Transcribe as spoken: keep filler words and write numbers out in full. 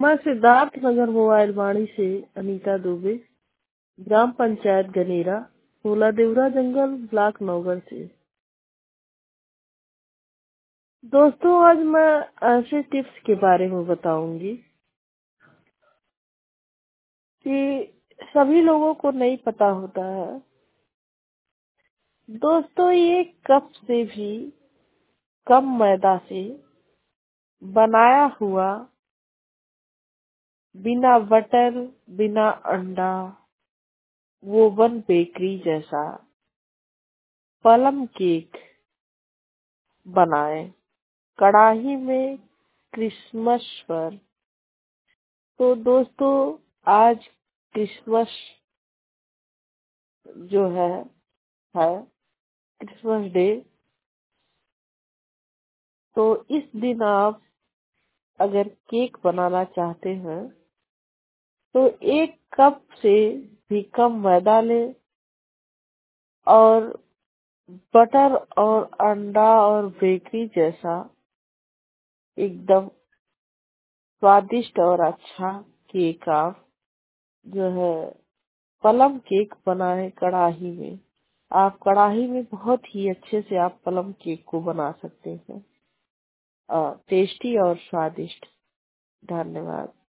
मैं सिद्धार्थ नगर मोबाइल वाणी से अनीता दुबे, ग्राम पंचायत गनेरा, सोला देवरा जंगल, ब्लॉक नौगढ़ से। दोस्तों, आज मैं ऐसे टिप्स के बारे में बताऊंगी कि सभी लोगों को नहीं पता होता है। दोस्तों, ये कप से भी कम मैदा से बनाया हुआ, बिना बटर, बिना अंडा, ओवन बेकरी जैसा प्लम केक बनाएं कढ़ाई में क्रिसमस पर। तो दोस्तों, आज क्रिसमस जो है है क्रिसमस डे। तो इस दिन आप अगर केक बनाना चाहते हैं तो एक कप से भी कम मैदा लें और बटर और अंडा और बेकरी जैसा एकदम स्वादिष्ट और अच्छा केक आप जो है प्लम केक बनाए कढ़ाई में। आप कढ़ाई में बहुत ही अच्छे से आप प्लम केक को बना सकते हैं, टेस्टी और स्वादिष्ट। धन्यवाद।